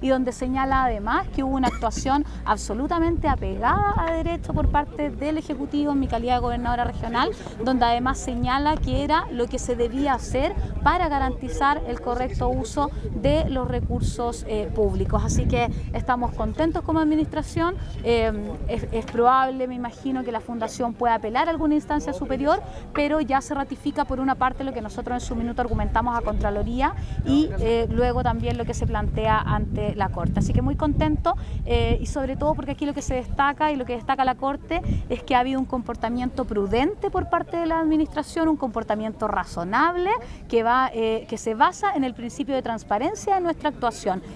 y donde señala además que hubo una actuación absolutamente apegada a derecho por parte del Ejecutivo en mi calidad de gobernadora regional, donde además señala que era lo que se debía hacer para garantizar el correcto uso de los recursos públicos. Así que estamos contentos como administración. Es probable, me imagino, que la Fundación pueda apelar a alguna instancia superior, pero ya se ratifica por una parte lo que nosotros en su minuto argumentamos a Contraloría y luego también lo que se plantea ante la Corte. Así que muy contento y sobre todo porque aquí lo que se destaca y lo que destaca la Corte es que ha habido un comportamiento prudente por parte de la administración, un comportamiento razonable que se basa en el principio de transparencia de nuestra actuación.